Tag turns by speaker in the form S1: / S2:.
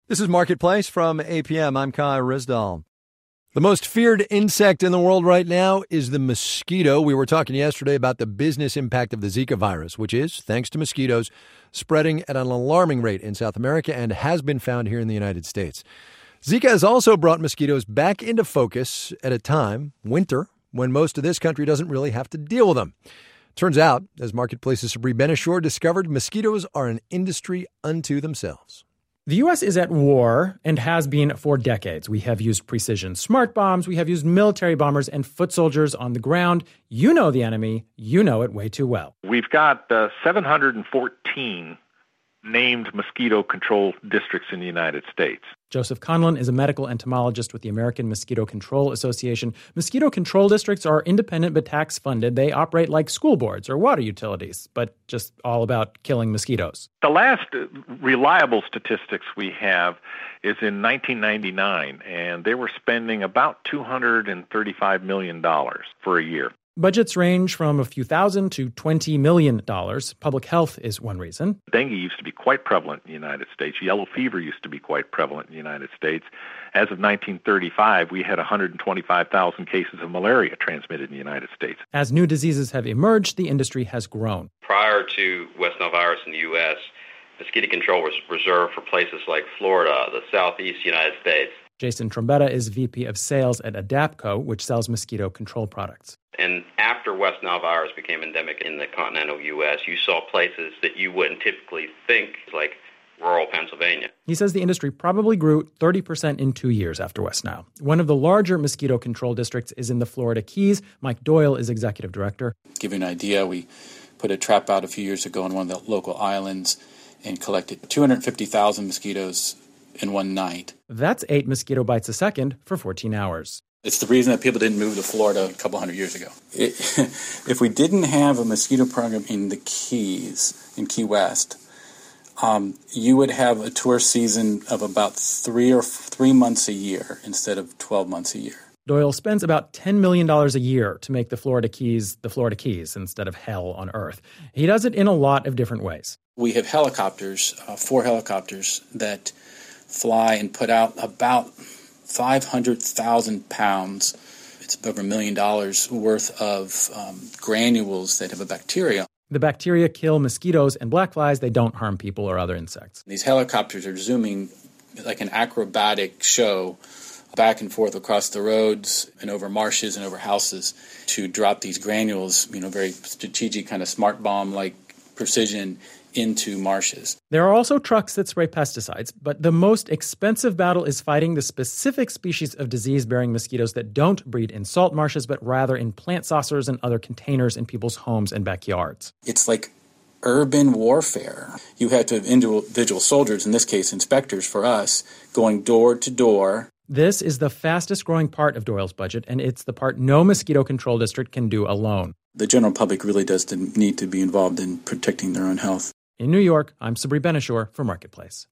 S1: This is Marketplace from APM. I'm Kai Rizdal. The most feared insect in the world right now is the mosquito. We were talking yesterday about the business impact of the Zika virus, which is, thanks to mosquitoes, spreading at an alarming rate in South America and has been found here in the United States. Zika has also brought mosquitoes back into focus at a time, winter, when most of this country doesn't really have to deal with them. Turns out, as Marketplace's Sabri Benishore discovered, mosquitoes are an industry unto themselves.
S2: The U.S. is at war and has been for decades. We have used precision smart bombs, we have used military bombers and foot soldiers on the ground. You know the enemy, you know it way too well.
S3: We've got 714 named mosquito control districts in the United States.
S2: Joseph Conlon is a medical entomologist with the American Mosquito Control Association. Mosquito control districts are independent but tax-funded. They operate like school boards or water utilities, but just all about killing mosquitoes.
S3: The last reliable statistics we have is in 1999, and they were spending about $235 million for a year.
S2: Budgets range from a few thousand to $20 million. Public health is one reason.
S3: Dengue used to be quite prevalent in the United States. Yellow fever used to be quite prevalent in the United States. As of 1935, we had 125,000 cases of malaria transmitted in the United States.
S2: As new diseases have emerged, the industry has grown.
S4: Prior to West Nile virus in the U.S., mosquito control was reserved for places like Florida, the southeast United States.
S2: Jason Trombetta is VP of Sales at Adapco, which sells mosquito control products.
S4: And after West Nile virus became endemic in the continental U.S., you saw places that you wouldn't typically think, like rural Pennsylvania.
S2: He says the industry probably grew 30% in 2 years after West Nile. One of the larger mosquito control districts is in the Florida Keys. Mike Doyle is executive director.
S5: To give you an idea, we put a trap out a few years ago on one of the local islands and collected 250,000 mosquitoes in one night.
S2: That's 8 mosquito bites a second for 14 hours.
S5: It's the reason that people didn't move to Florida a couple hundred years ago. If we didn't have a mosquito program in the Keys, in Key West, you would have a tourist season of about 3 months a year instead of 12 months a year.
S2: Doyle spends about $10 million a year to make the Florida Keys instead of hell on Earth. He does it in a lot of different ways.
S5: We have helicopters, 4 helicopters that fly and put out about 500,000 pounds. It's over $1 million worth of granules that have a bacteria.
S2: The bacteria kill mosquitoes and black flies. They don't harm people or other insects.
S5: These helicopters are zooming like an acrobatic show back and forth across the roads and over marshes and over houses to drop these granules, very strategic kind of smart bomb-like precision into marshes.
S2: There are also trucks that spray pesticides, but the most expensive battle is fighting the specific species of disease-bearing mosquitoes that don't breed in salt marshes, but rather in plant saucers and other containers in people's homes and backyards.
S5: It's like urban warfare. You have to have individual soldiers, in this case inspectors for us, going door to door.
S2: This is the fastest growing part of Doyle's budget, and it's the part no mosquito control district can do alone.
S5: The general public really does need to be involved in protecting their own health.
S2: In New York, I'm Sabri Benishore for Marketplace.